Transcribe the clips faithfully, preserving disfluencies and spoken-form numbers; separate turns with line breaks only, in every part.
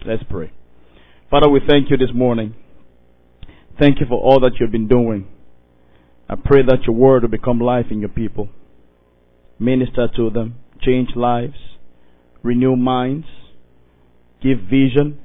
Let's pray. Father, we thank you this morning. Thank you for all that you've been doing. I pray that your word will become life in your people. Minister to them, change lives, renew minds, give vision,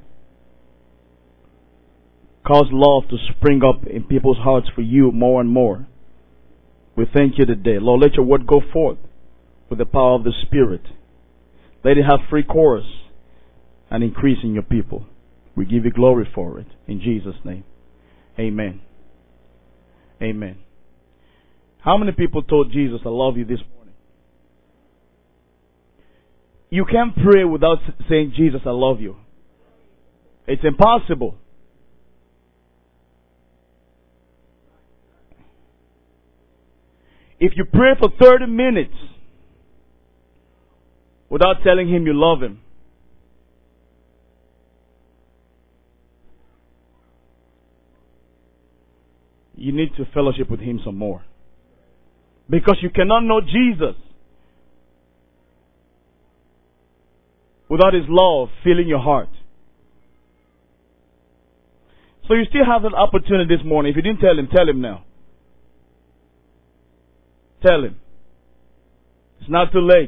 cause love to spring up in people's hearts for you more and more. We thank you today. Lord, let your word go forth with the power of the Spirit. Let it have free course and increase in your people. We give you glory for it. In Jesus' name. Amen. Amen. How many people told Jesus, I love you this morning? You can't pray without saying, Jesus, I love you. It's impossible. If you pray for thirty minutes without telling him you love him, you need to fellowship with him some more. Because you cannot know Jesus without his love filling your heart. So you still have that opportunity this morning. If you didn't tell him, tell him now. Tell him. It's not too late.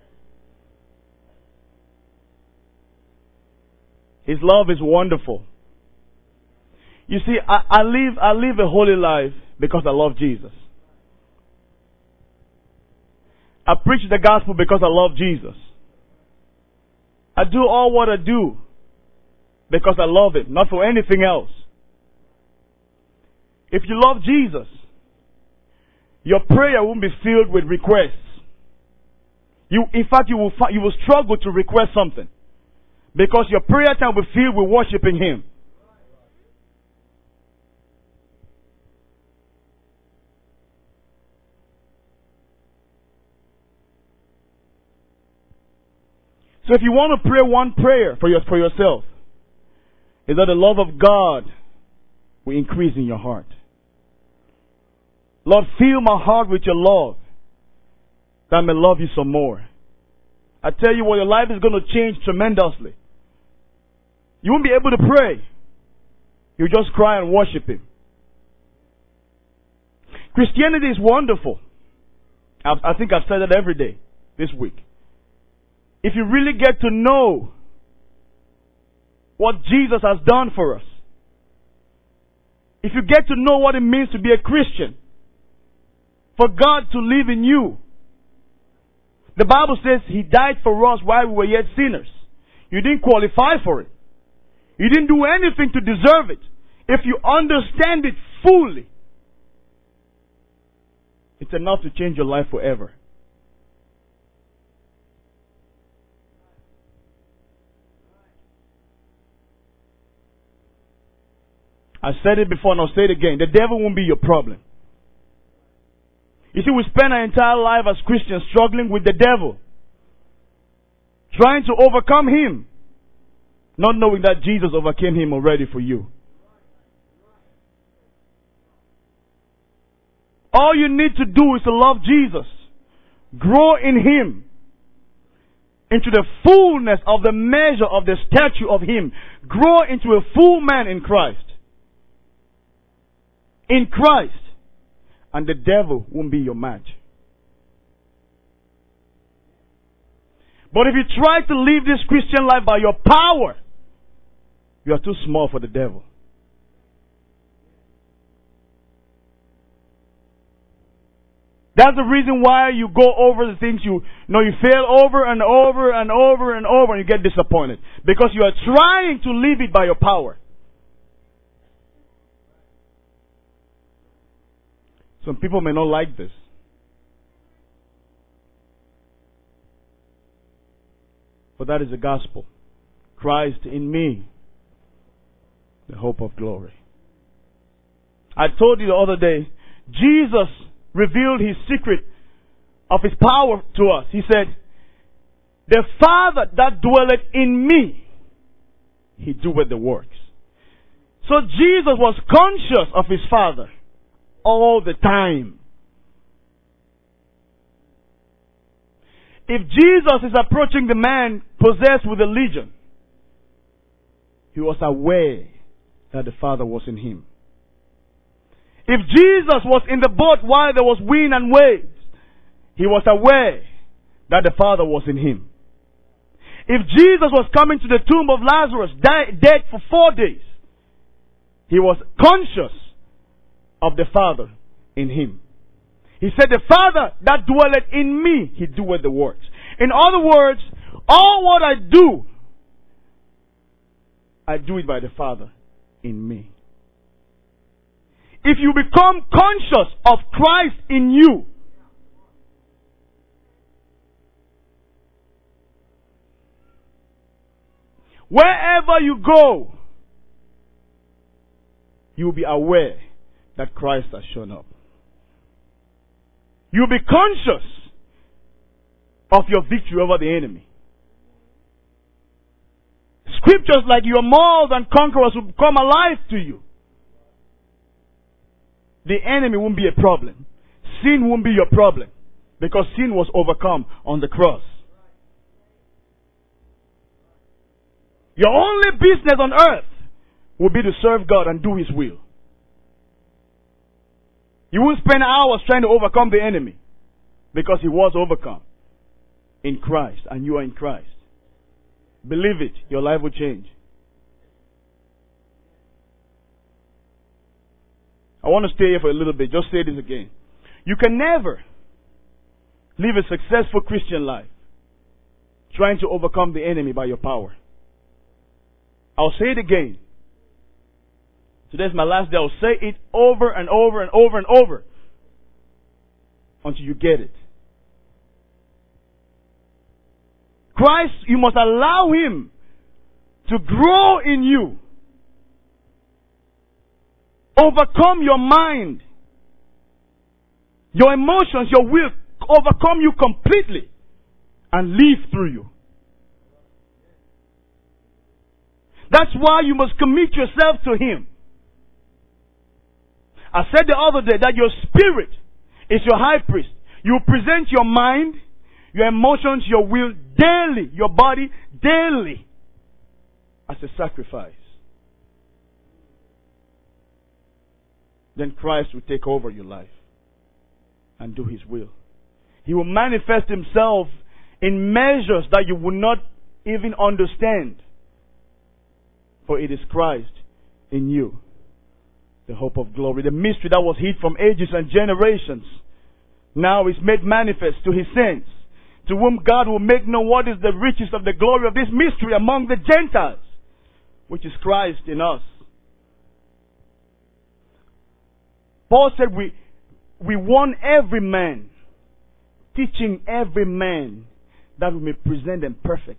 His love is wonderful. You see, I, I live I live a holy life because I love Jesus. I preach the gospel because I love Jesus. I do all what I do because I love Him, not for anything else. If you love Jesus, your prayer won't be filled with requests. You, in fact, you will you will struggle to request something because your prayer time will be filled with worshiping Him. So if you want to pray one prayer for your for yourself, is that the love of God will increase in your heart. Lord, fill my heart with your love, that I may love you some more. I tell you what, your life is going to change tremendously. You won't be able to pray. You just cry and worship Him. Christianity is wonderful. I, I think I've said that every day this week. If you really get to know what Jesus has done for us, if you get to know what it means to be a Christian, for God to live in you. The Bible says He died for us while we were yet sinners. You didn't qualify for it. You didn't do anything to deserve it. If you understand it fully, it's enough to change your life forever. I said it before and I'll say it again. The devil won't be your problem. You see, we spend our entire life as Christians struggling with the devil, trying to overcome him, not knowing that Jesus overcame him already for you. All you need to do is to love Jesus, grow in Him, into the fullness of the measure of the stature of Him, grow into a full man in Christ. In Christ. And the devil won't be your match. But if you try to live this Christian life by your power, you are too small for the devil. That's the reason why you go over the things you, you know, you fail over and over and over and over and you get disappointed. Because you are trying to live it by your power. Some people may not like this. But that is the gospel. Christ in me, the hope of glory. I told you the other day, Jesus revealed His secret of His power to us. He said, the Father that dwelleth in me, He doeth the works. So Jesus was conscious of His Father all the time. If Jesus is approaching the man possessed with a legion, He was aware that the Father was in him. If Jesus was in the boat while there was wind and waves, he was aware that the Father was in him. If Jesus was coming to the tomb of Lazarus, died, dead for four days, he was conscious of the Father in him. He said, the Father that dwelleth in me, he doeth the works. In other words, all what I do, I do it by the Father in me. If you become conscious of Christ in you, wherever you go, you will be aware that Christ has shown up. You'll be conscious of your victory over the enemy. Scriptures like you are more than conquerors will come alive to you. The enemy won't be a problem. Sin won't be your problem. Because sin was overcome on the cross. Your only business on earth will be to serve God and do His will. You won't spend hours trying to overcome the enemy. Because he was overcome in Christ and you are in Christ. Believe it, your life will change. I want to stay here for a little bit. Just say this again. You can never live a successful Christian life trying to overcome the enemy by your power. I'll say it again. Today's my last day. I'll say it over and over and over and over until you get it. Christ, you must allow Him to grow in you. Overcome your mind, your emotions, your will, overcome you completely and live through you. That's why you must commit yourself to Him. I said the other day that your spirit is your high priest. You present your mind, your emotions, your will daily, your body daily as a sacrifice. Then Christ will take over your life and do His will. He will manifest Himself in measures that you will not even understand. For it is Christ in you, the hope of glory. The mystery that was hid from ages and generations now is made manifest to His saints, to whom God will make known what is the riches of the glory of this mystery among the Gentiles, which is Christ in us. Paul said we, we warn every man, teaching every man that we may present them perfect.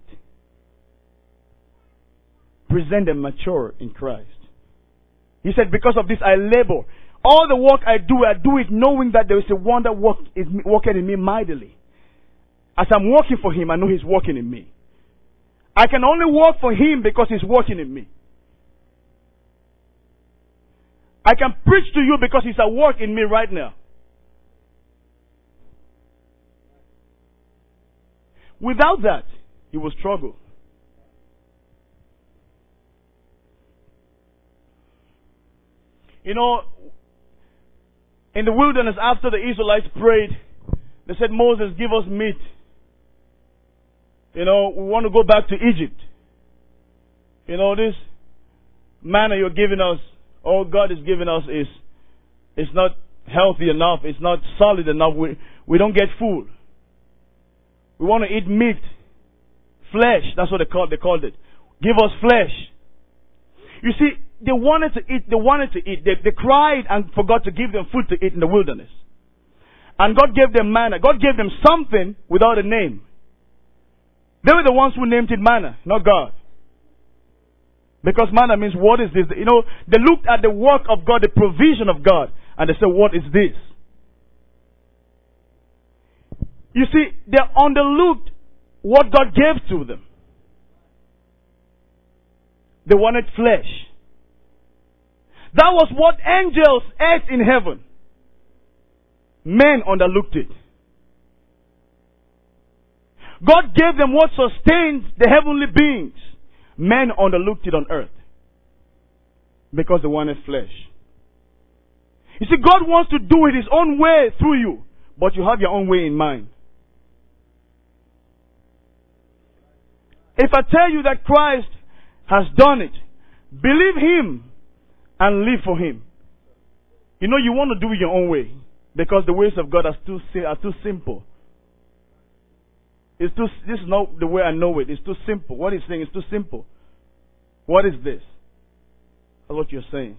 Present them mature in Christ. He said, because of this I labor. All the work I do, I do it knowing that there is a one that work, is working in me mightily. As I'm working for Him, I know He's working in me. I can only work for Him because He's working in me. I can preach to you because He's at work in me right now. Without that, you will struggle. You know, in the wilderness after the Israelites prayed, they said, Moses, give us meat. You know, we want to go back to Egypt. You know, this manna you're giving us, all God is giving us is, it's not healthy enough. It's not solid enough. We, we don't get food. We want to eat meat. Flesh. That's what they called, they called it. Give us flesh. You see, they wanted to eat. They wanted to eat. They, they cried and forgot to give them food to eat in the wilderness. And God gave them manna. God gave them something without a name. They were the ones who named it manna, not God. Because manna means, what is this? You know, they looked at the work of God, the provision of God, and they said, what is this? You see, they underlooked what God gave to them. They wanted flesh. That was what angels ate in heaven. Men underlooked it. God gave them what sustained the heavenly beings. Men underlooked it on earth. because they wanted flesh. You see, God wants to do it His own way through you, but you have your own way in mind. If I tell you that Christ has done it, believe Him and live for Him. You know, you want to do it your own way because the ways of God are too are too simple. It's too. This is not the way I know it. It's too simple. What He's saying is too simple. What is this? That's what you're saying.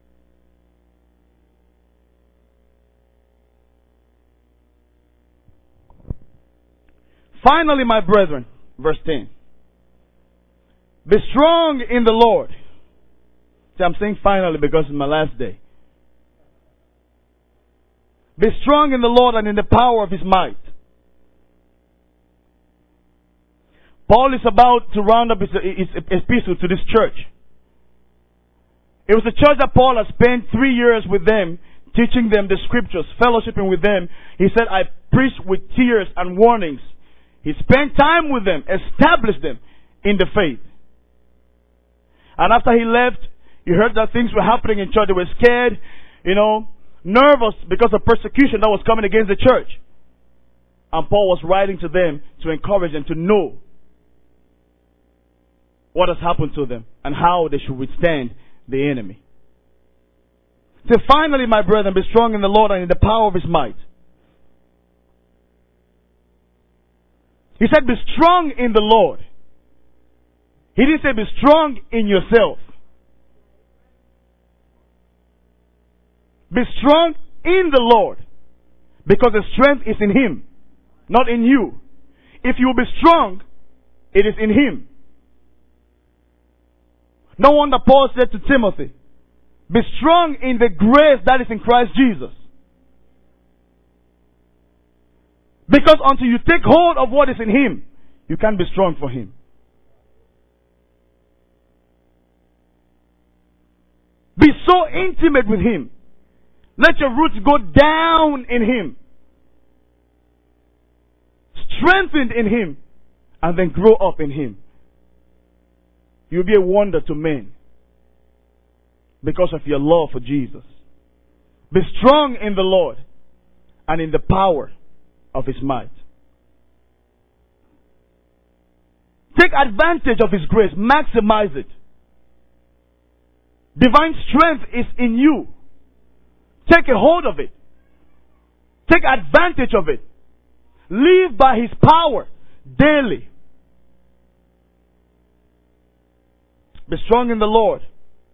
Finally, my brethren, verse ten. Be strong in the Lord. See, I'm saying finally because it's my last day. Be strong in the Lord and in the power of His might. Paul is about to round up his, his epistle to this church. It was a church that Paul had spent three years with them, teaching them the scriptures, fellowshipping with them. He said, I preached with tears and warnings. He spent time with them, established them in the faith. And after he left, you heard that things were happening in church. They were scared, you know, nervous because of persecution that was coming against the church. And Paul was writing to them to encourage them to know what has happened to them and how they should withstand the enemy. So finally, my brethren, be strong in the Lord and in the power of His might. He said, be strong in the Lord. He didn't say be strong in yourself. Be strong in the Lord. Because the strength is in Him, not in you. If you will be strong, it is in Him. No wonder Paul said to Timothy, be strong in the grace that is in Christ Jesus. Because until you take hold of what is in Him, you can't be strong for Him. Be so intimate with Him. Let your roots go down in Him. Strengthened in Him. And then grow up in Him. You'll be a wonder to men. Because of your love for Jesus. Be strong in the Lord. And in the power of His might. Take advantage of His grace. Maximize it. Divine strength is in you. Take a hold of it. Take advantage of it. Live by His power daily. Be strong in the Lord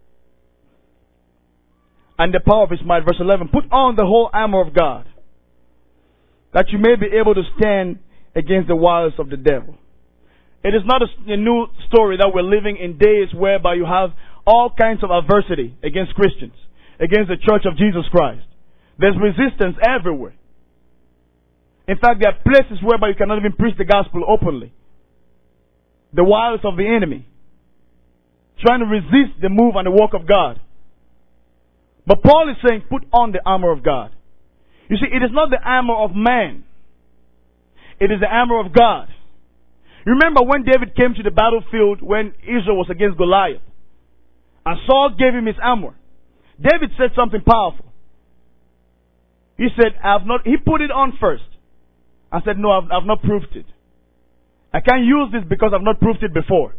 and the power of His might. Verse eleven. Put on the whole armor of God, that you may be able to stand against the wiles of the devil. It is not a, a new story that we're living in days whereby you have all kinds of adversity against Christians, against the church of Jesus Christ. There's resistance everywhere. In fact, there are places whereby you cannot even preach the gospel openly. The wiles of the enemy, trying to resist the move and the work of God. But Paul is saying, put on the armor of God. You see, it is not the armor of man. It is the armor of God. You remember when David came to the battlefield when Israel was against Goliath? And Saul gave him his armor. David said something powerful. He said, I have not, he put it on first. I said, no, I've, I've not proved it. I can't use this because I've not proved it before.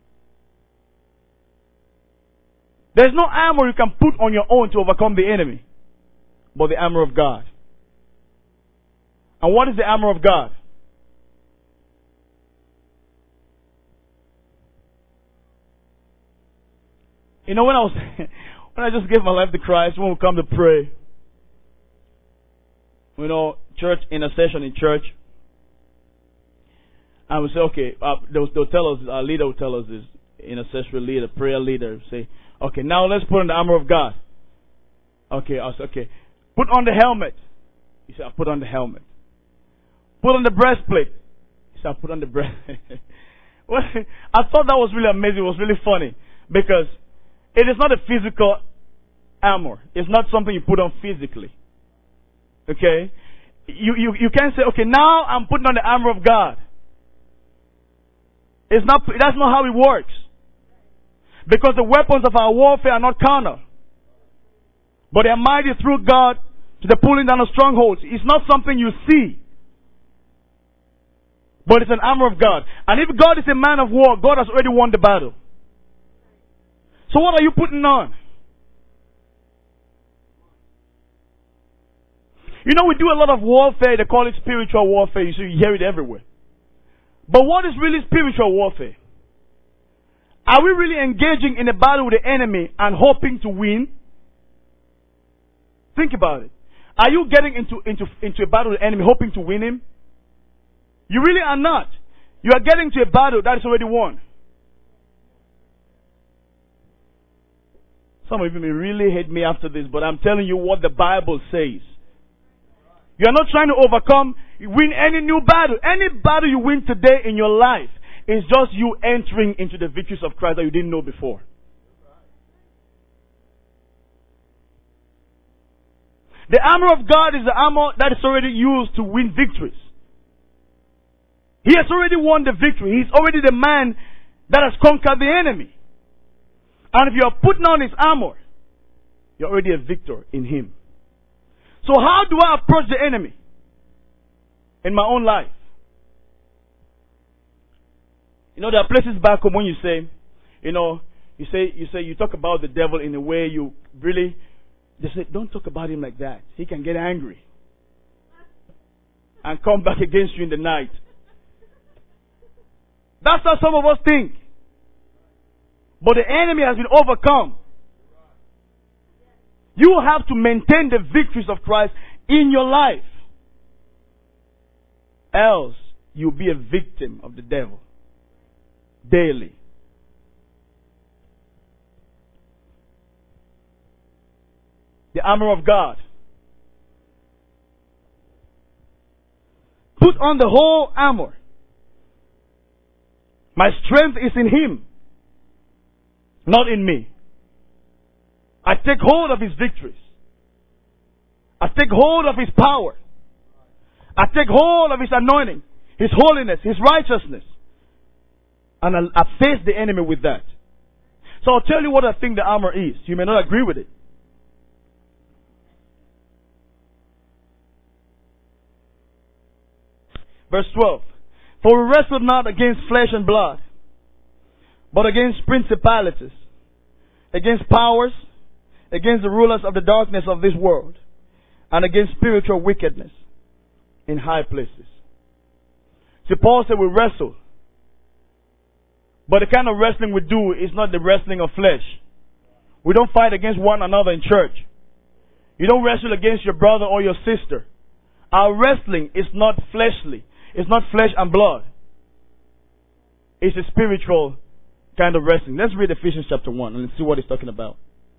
There's no armor you can put on your own to overcome the enemy, but the armor of God. And what is the armor of God? You know, when I was, when I just gave my life to Christ, when we come to pray, you know, church, intercession in church, and we say, okay, uh, they'll, they'll tell us, our leader will tell us this, intercessory leader, prayer leader, say, okay, now let's put on the armor of God. Okay, I said, okay, put on the helmet. He said, I put on the helmet. Put on the breastplate. He said, I put on the breastplate. Well, I thought that was really amazing. It was really funny because it is not a physical armor. It's not something you put on physically. Okay? You, you, you can't say, okay, now I'm putting on the armor of God. It's not, that's not how it works. Because the weapons of our warfare are not carnal, but they are mighty through God to the pulling down of strongholds. It's not something you see, but it's an armor of God. And if God is a man of war, God has already won the battle. So what are you putting on? You know, we do a lot of warfare. They call it spiritual warfare. You see, you hear it everywhere. But what is really spiritual warfare? Are we really engaging in a battle with the enemy and hoping to win? Think about it. Are you getting into, into, into a battle with the enemy hoping to win him? You really are not. You are getting to a battle that is already won. Some of you may really hate me after this, but I'm telling you what the Bible says. You are not trying to overcome, win any new battle. Any battle you win today in your life is just you entering into the victories of Christ that you didn't know before. The armor of God is the armor that is already used to win victories. He has already won the victory. He's already the man that has conquered the enemy. And if you are putting on his armor, you're already a victor in him. So how do I approach the enemy in my own life? You know, there are places back home when you say, you know, you say, you say, you talk about the devil in a way you really, they say, don't talk about him like that. He can get angry and come back against you in the night. That's how some of us think. But the enemy has been overcome. You have to maintain the victories of Christ in your life. Else, you'll be a victim of the devil. Daily. The armor of God. Put on the whole armor. My strength is in Him, not in me. I take hold of His victories. I take hold of His power. I take hold of His anointing, His holiness, His righteousness. And I, I face the enemy with that. So I'll tell you what I think the armor is. You may not agree with it. Verse twelve. For we wrestle not against flesh and blood, but against principalities, against powers, against the rulers of the darkness of this world, and against spiritual wickedness in high places. See, Paul said we wrestle. But the kind of wrestling we do is not the wrestling of flesh. We don't fight against one another in church. You don't wrestle against your brother or your sister. Our wrestling is not fleshly. It's not flesh and blood. It's a spiritual kind of wrestling. Let's read Ephesians chapter one and let's see what it's talking about.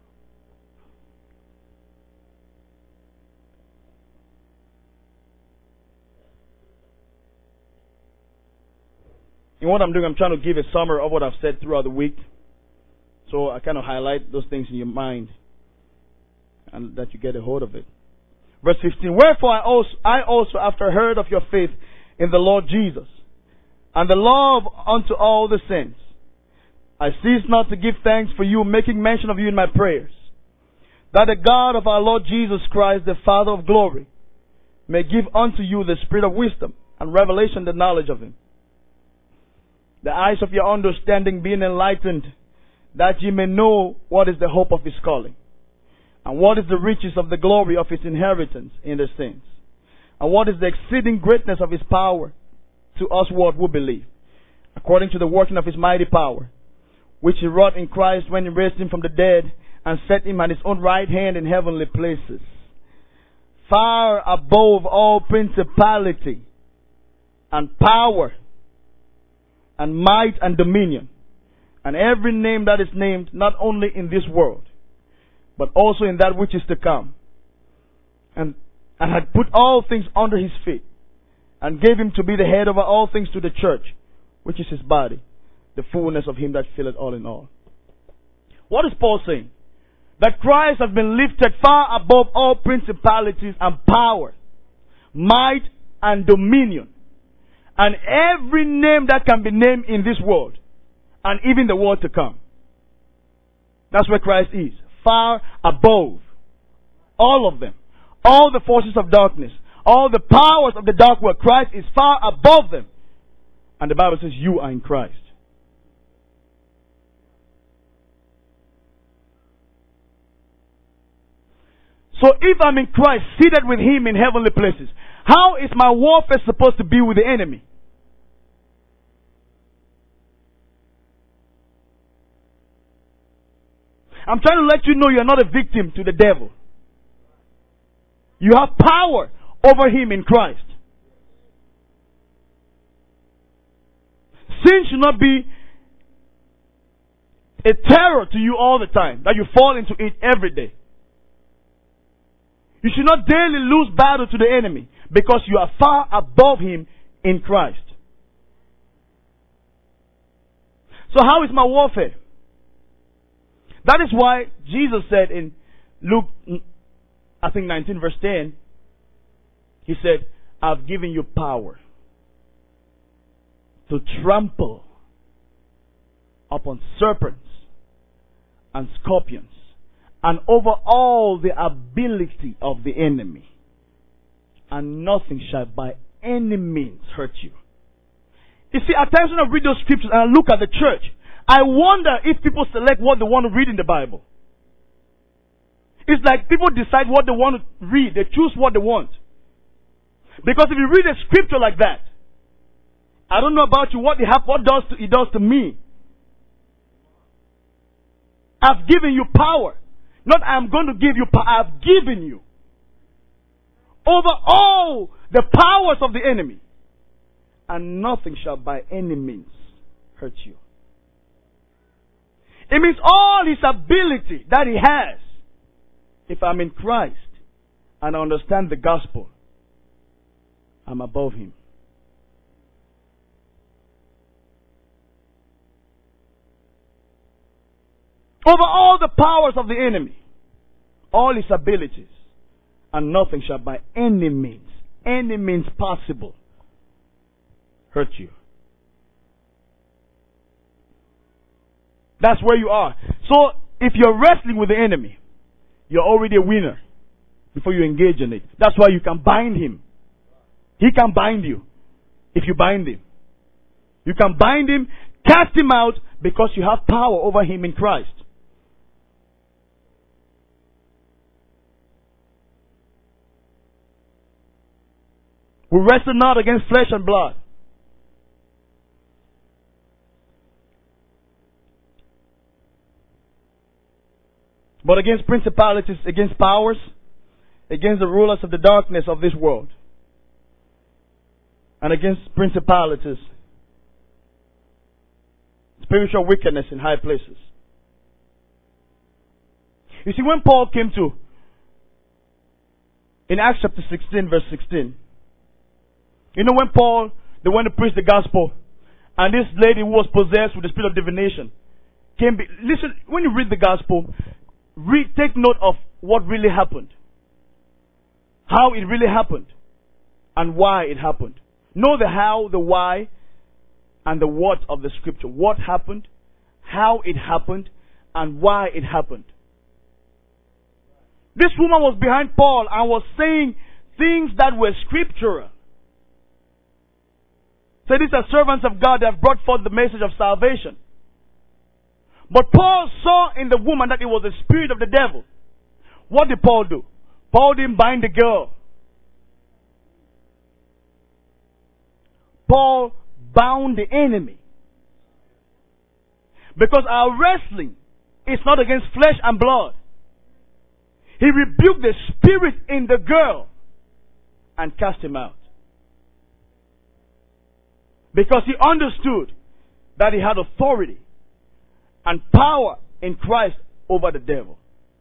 And what I'm doing, I'm trying to give a summary of what I've said throughout the week. So I kind of highlight those things in your mind and that you get a hold of it. Verse fifteen. Wherefore I also, I also, after I heard of your faith in the Lord Jesus, and the love unto all the saints, I cease not to give thanks for you, making mention of you in my prayers, that the God of our Lord Jesus Christ, the Father of glory, may give unto you the spirit of wisdom and revelation, the knowledge of Him, the eyes of your understanding being enlightened, that ye may know what is the hope of His calling, and what is the riches of the glory of His inheritance in the saints, and what is the exceeding greatness of His power to us what we believe, according to the working of His mighty power, which He wrought in Christ when He raised Him from the dead, and set Him at His own right hand in heavenly places, far above all principality and power and might and dominion, and every name that is named, not only in this world, but also in that which is to come, and, and had put all things under His feet, and gave Him to be the head over all things to the church, which is His body, the fullness of Him that filleth all in all. What is Paul saying? That Christ has been lifted far above all principalities and power, might and dominion, and every name that can be named in this world, and even the world to come. That's where Christ is. Far above all of them. All the forces of darkness. All the powers of the dark world. Christ is far above them. And the Bible says you are in Christ. So if I'm in Christ, seated with Him in heavenly places, how is my warfare supposed to be with the enemy? I'm trying to let you know you're not a victim to the devil. You have power over him in Christ. Sin should not be a terror to you all the time, that you fall into it every day. You should not daily lose battle to the enemy because you are far above him in Christ. So how is my warfare? That is why Jesus said in Luke, I think nineteen verse ten, He said, I've given you power to trample upon serpents and scorpions and over all the ability of the enemy, and nothing shall by any means hurt you. You see, at times when I read those scriptures and I look at the church, I wonder if people select what they want to read in the Bible. It's like people decide what they want to read. They choose what they want. Because if you read a scripture like that, I don't know about you, what it, have, what does to, it does to me. I've given you power. Not I'm going to give you power. I've given you over all the powers of the enemy. And nothing shall by any means hurt you. It means all his ability that he has, if I'm in Christ and I understand the gospel, I'm above him. Over all the powers of the enemy, all his abilities, and nothing shall by any means, any means possible, hurt you. That's where you are. So, if you're wrestling with the enemy, you're already a winner before you engage in it. That's why you can bind him. He can bind you if you bind him. You can bind him, cast him out, because you have power over him in Christ. We wrestle not against flesh and blood, but against principalities, against powers, against the rulers of the darkness of this world, and against principalities, spiritual wickedness in high places. You see, when Paul came to, in Acts chapter sixteen, verse sixteen, you know when Paul, they went to preach the gospel, and this lady who was possessed with the spirit of divination came, be, listen, when you read the gospel, read, take note of what really happened. How it really happened. And why it happened. Know the how, the why, and the what of the scripture. What happened, how it happened, and why it happened. This woman was behind Paul and was saying things that were scriptural. So these are servants of God that have brought forth the message of salvation. But Paul saw in the woman that it was the spirit of the devil. What did Paul do? Paul didn't bind the girl. Paul bound the enemy. Because our wrestling is not against flesh and blood. He rebuked the spirit in the girl and cast him out. Because he understood that he had authority and power in Christ over the devil.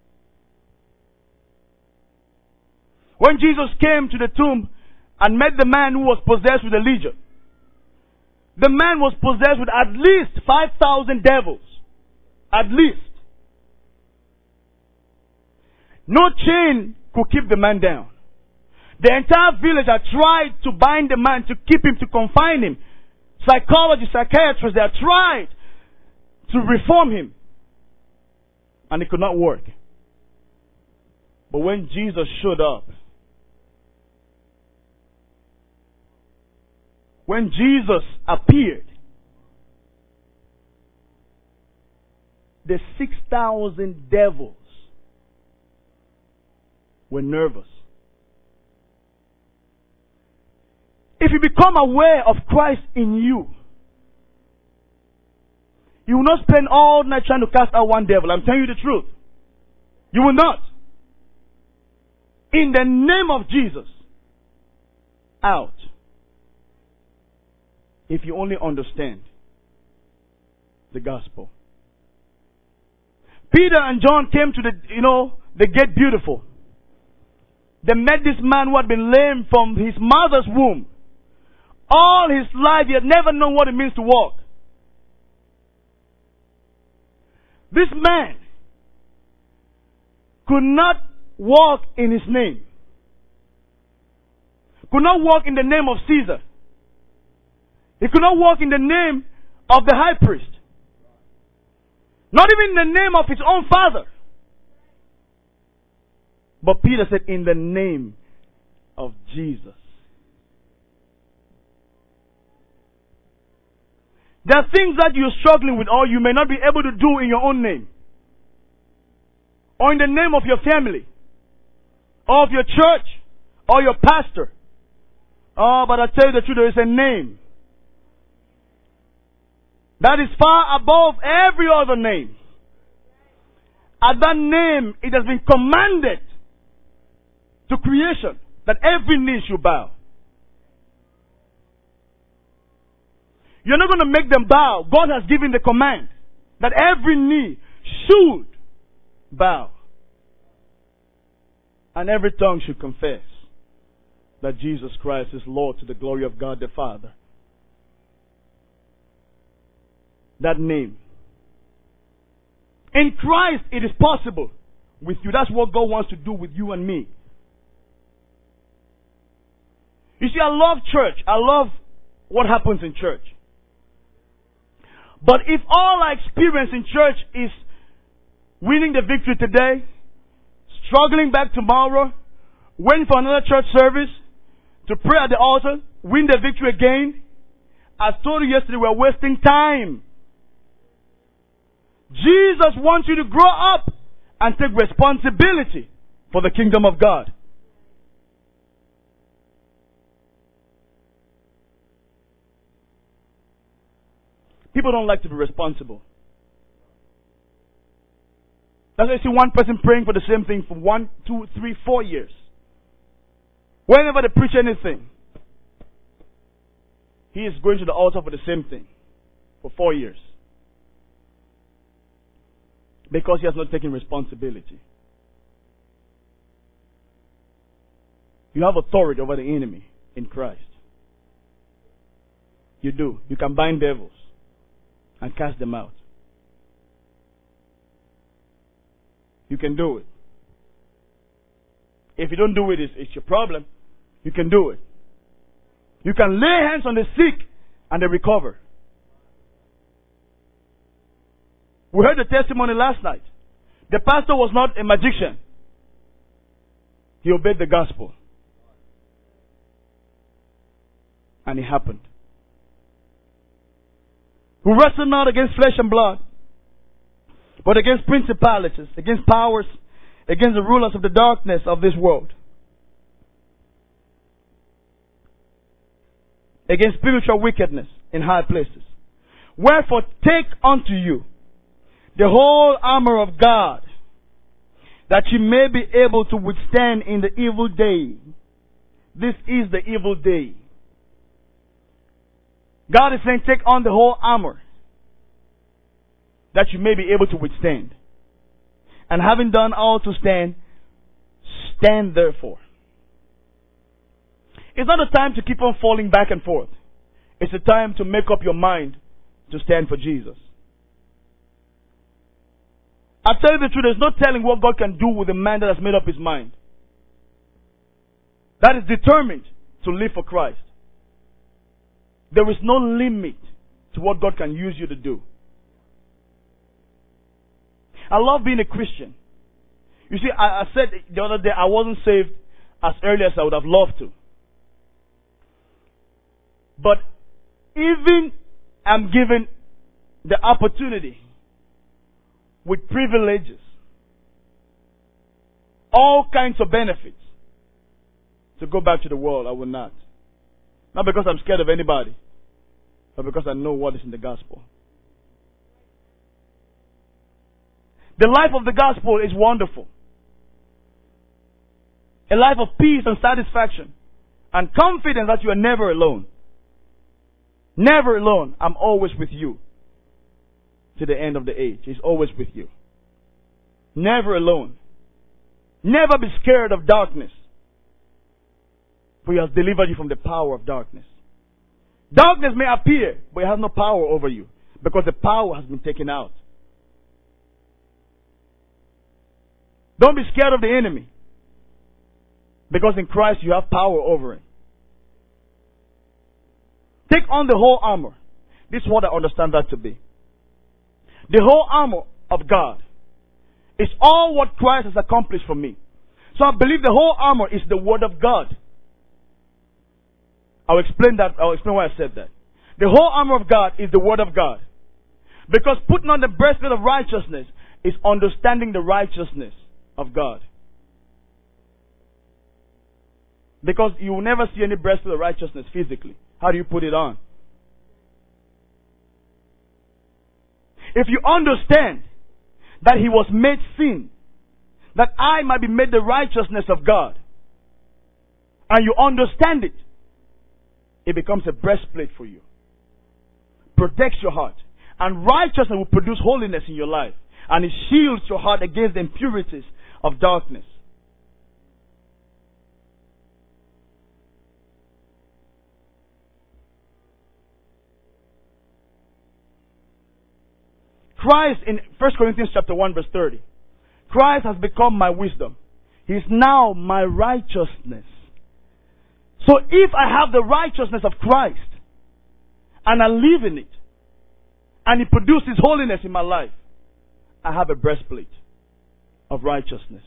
When Jesus came to the tomb and met the man who was possessed with a legion, the man was possessed with at least five thousand devils. At least. No chain could keep the man down. The entire village had tried to bind the man, to keep him, to confine him. Psychologists, psychiatrists, they had tried to reform him. and it could not work. But when Jesus showed up, when Jesus appeared, the six thousand devils were nervous. If you become aware of Christ in you, you will not spend all night trying to cast out one devil. I'm telling you the truth. You will not. In the name of Jesus, out. If you only understand the gospel. Peter and John came to the, you know, the gate beautiful. They met this man who had been lame from his mother's womb. All his life he had never known what it means to walk. This man could not walk in his name. Could not walk in the name of Caesar. He could not walk in the name of the high priest. Not even in the name of his own father. But Peter said, in the name of Jesus. There are things that you're struggling with or you may not be able to do in your own name. Or in the name of your family. Or of your church. Or your pastor. Oh, but I tell you the truth, there is a name that is far above every other name. At that name, it has been commanded to creation that every knee should bow. You're not going to make them bow. God has given the command that every knee should bow. And every tongue should confess that Jesus Christ is Lord to the glory of God the Father. That name. In Christ, it is possible with you. That's what God wants to do with you and me. You see, I love church. I love what happens in church. But if all I experience in church is winning the victory today, struggling back tomorrow, waiting for another church service, to pray at the altar, win the victory again, I told you yesterday, we're wasting time. Jesus wants you to grow up and take responsibility for the kingdom of God. People don't like to be responsible. That's why you see one person praying for the same thing for one, two, three, four years. Whenever they preach anything, he is going to the altar for the same thing for four years. Because he has not taken responsibility. You have authority over the enemy in Christ. You do. You can bind devils and cast them out. You can do it. If you don't do it, it's, it's your problem. You can do it. You can lay hands on the sick and they recover. We heard the testimony last night. The pastor was not a magician. He obeyed the gospel. And it happened. We wrestle not against flesh and blood, but against principalities, against powers, against the rulers of the darkness of this world, against spiritual wickedness in high places. Wherefore take unto you the whole armor of God, that you may be able to withstand in the evil day. This is the evil day. God is saying, take on the whole armor, that you may be able to withstand. And having done all to stand, stand therefore. It's not a time to keep on falling back and forth. It's a time to make up your mind to stand for Jesus. I tell you the truth, there's no telling what God can do with a man that has made up his mind. That is determined to live for Christ. There is no limit to what God can use you to do. I love being a Christian. You see, I, I said the other day I wasn't saved as early as I would have loved to. But even I'm given the opportunity with privileges, all kinds of benefits, to go back to the world, I will not. Not because I'm scared of anybody, but because I know what is in the gospel. The life of the gospel is wonderful. A life of peace and satisfaction and confidence that you are never alone. Never alone. I'm always with you to the end of the age. He's always with you. Never alone. Never be scared of darkness, for He has delivered you from the power of darkness. Darkness may appear, but it has no power over you, because the power has been taken out. Don't be scared of the enemy, because in Christ you have power over him. Take on the whole armor. This is what I understand that to be. The whole armor of God is all what Christ has accomplished for me. So I believe the whole armor is the Word of God. I'll explain that. I'll explain why I said that. The whole armor of God is the Word of God. Because putting on the breastplate of righteousness is understanding the righteousness of God. Because you will never see any breastplate of righteousness physically. How do you put it on? If you understand that He was made sin, that I might be made the righteousness of God, and you understand it, it becomes a breastplate for you. Protects your heart. And righteousness will produce holiness in your life. And it shields your heart against the impurities of darkness. Christ, in First Corinthians chapter one verse thirty, Christ has become my wisdom. He is now my righteousness. So if I have the righteousness of Christ, and I live in it, and He produces holiness in my life, I have a breastplate of righteousness.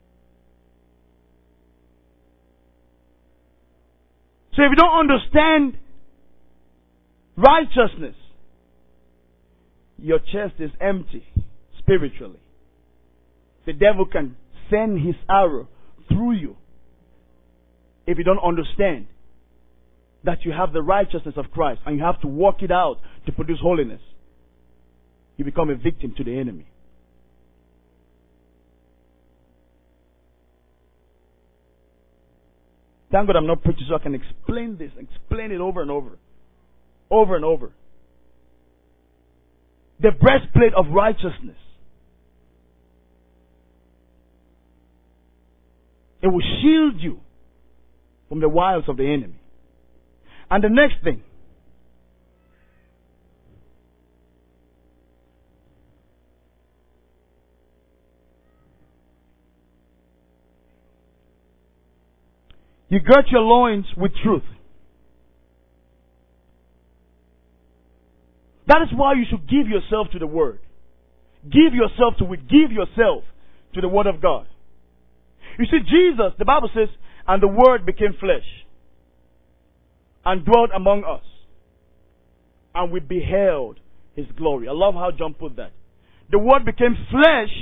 So if you don't understand righteousness, your chest is empty spiritually. The devil can send his arrow through you if you don't understand that you have the righteousness of Christ and you have to work it out to produce holiness. You become a victim to the enemy. Thank God I'm not preaching so I can explain this, explain it over and over. Over and over. The breastplate of righteousness. It will shield you from the wiles of the enemy. And the next thing, you gird your loins with truth. That is why you should give yourself to the Word. Give yourself to it. Give yourself to the Word of God. You see, Jesus, the Bible says, and the Word became flesh and dwelt among us, and we beheld His glory. I love how John put that. The Word became flesh,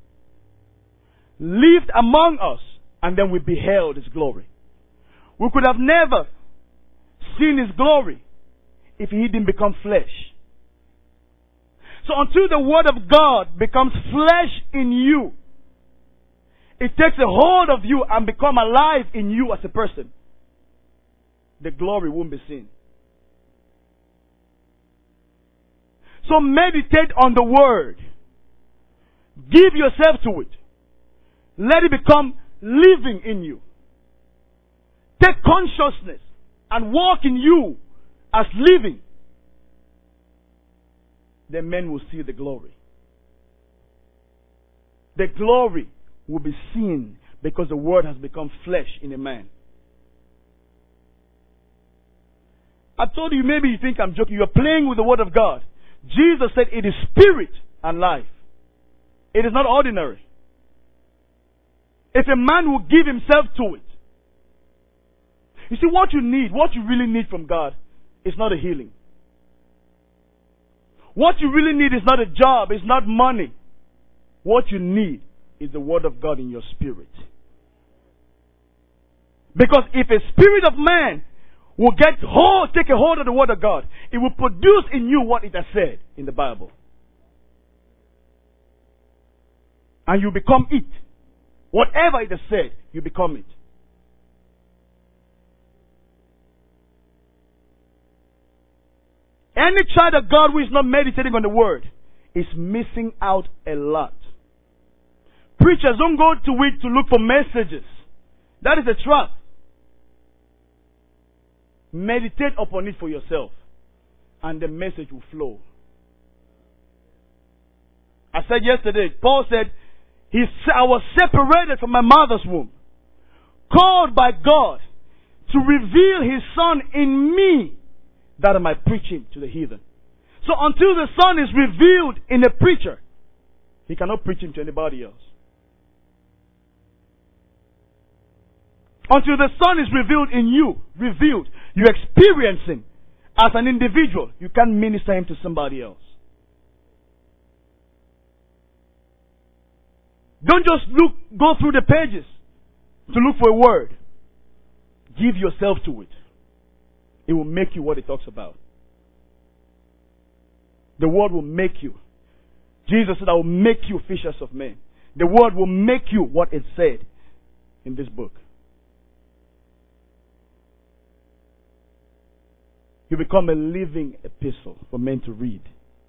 lived among us, and then we beheld His glory. We could have never seen His glory if He didn't become flesh. So until the Word of God becomes flesh in you, it takes a hold of you and become alive in you as a person, the glory won't be seen. So meditate on the Word. Give yourself to it. Let it become living in you. Take consciousness and walk in you as living. Then men will see the glory. The glory will be seen because the Word has become flesh in a man. I told you, maybe you think I'm joking. You're playing with the Word of God. Jesus said it is spirit and life. It is not ordinary. If a man will give himself to it. You see, what you need, what you really need from God is not a healing. What you really need is not a job, it's not money. What you need is the Word of God in your spirit. Because if a spirit of man will get hold, take a hold of the Word of God, it will produce in you what it has said in the Bible. And you become it. Whatever it has said, you become it. Any child of God who is not meditating on the Word is missing out a lot. Preachers don't go to it to look for messages. That is a trap. Meditate upon it for yourself, and the message will flow. I said yesterday, Paul said, he, I was separated from my mother's womb, called by God to reveal His Son in me, that I might preach Him to the heathen. So until the Son is revealed in a preacher, he cannot preach Him to anybody else. Until the Son is revealed in you, revealed, you experience Him as an individual, you can't minister Him to somebody else. Don't just look, go through the pages to look for a word. Give yourself to it. It will make you what it talks about. The Word will make you. Jesus said, I will make you fishers of men. The Word will make you what it said in this book. You become a living epistle for men to read.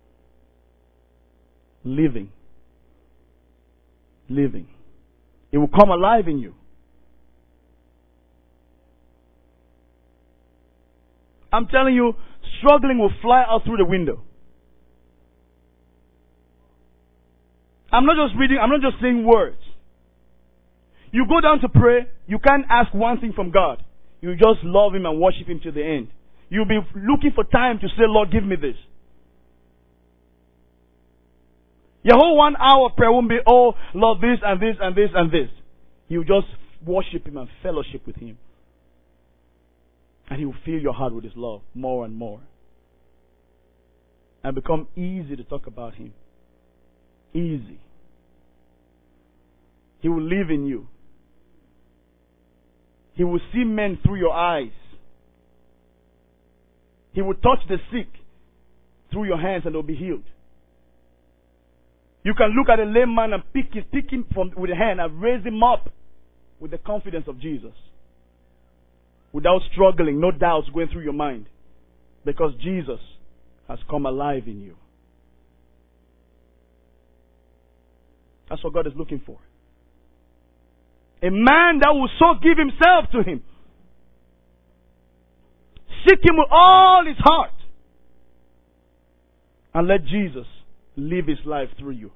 Living. Living. It will come alive in you. I'm telling you, struggling will fly out through the window. I'm not just reading, I'm not just saying words. You go down to pray, you can't ask one thing from God. You just love Him and worship Him to the end. You'll be looking for time to say, Lord, give me this. Your whole one hour prayer won't be, oh, Lord, this and this and this and this. You just worship Him and fellowship with Him. And He will fill your heart with His love more and more. And become easy to talk about Him. Easy. He will live in you. He will see men through your eyes. He will touch the sick through your hands and they'll be healed. You can look at a lame man and pick, his, pick him from, with a hand and raise him up with the confidence of Jesus. Without struggling, no doubts going through your mind. Because Jesus has come alive in you. That's what God is looking for. A man that will so give himself to Him. Seek Him with all his heart. And let Jesus live His life through you.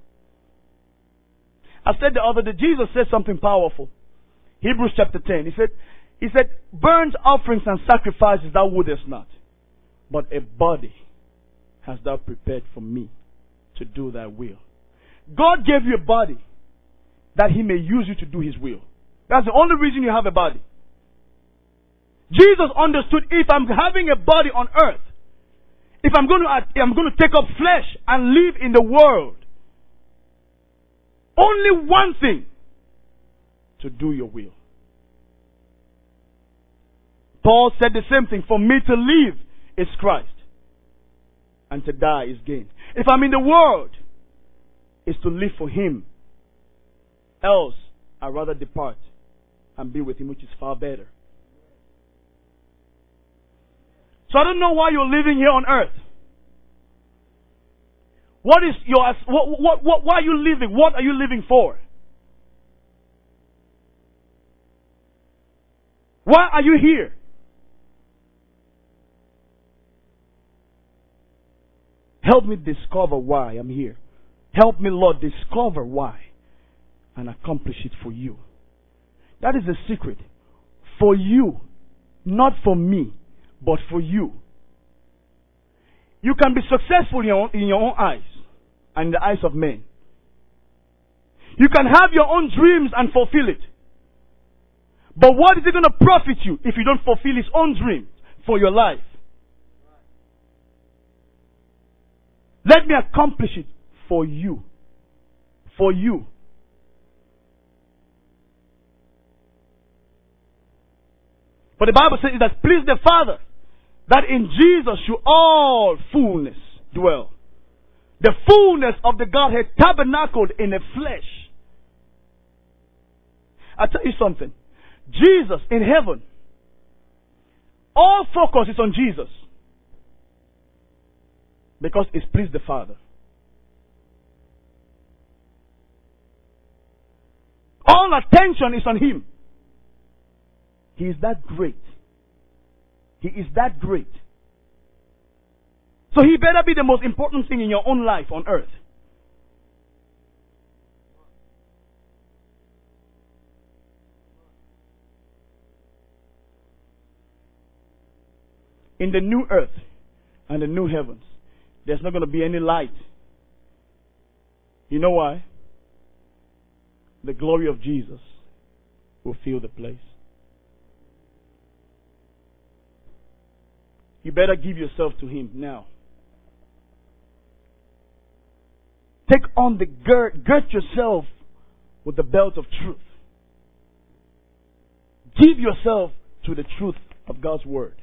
I said the other day, Jesus said something powerful. Hebrews chapter ten. He said, He said, burnt offerings and sacrifices thou wouldest not, but a body hast thou prepared for me to do thy will. God gave you a body that He may use you to do His will. That's the only reason you have a body. Jesus understood, if I'm having a body on earth, if I'm going to, I'm going to take up flesh and live in the world, only one thing, to do your will. Paul said the same thing. For me to live is Christ, and to die is gain. If I'm in the world, it's to live for Him. Else, I'd rather depart and be with Him, which is far better. So I don't know why you're living here on earth. What is your, what, what, what, why are you living? What are you living for? Why are you here? Help me discover why I'm here. Help me, Lord, discover why and accomplish it for you. That is the secret. For you, not for me, but for you. You can be successful in your own, in your own eyes and in the eyes of men. You can have your own dreams and fulfill it. But what is it going to profit you if you don't fulfill His own dreams for your life? Let me accomplish it for you. For you. But the Bible says it has pleased the Father that in Jesus should all fullness dwell. The fullness of the Godhead tabernacled in the flesh. I'll tell you something. Jesus in heaven, all focus is on Jesus. Because it's pleased the Father. All attention is on Him. He is that great. He is that great. So He better be the most important thing in your own life on earth. In the new earth and the new heavens, there's not going to be any light. You know why? The glory of Jesus will fill the place. You better give yourself to Him now. Take on the gird, gird yourself with the belt of truth. Give yourself to the truth of God's Word.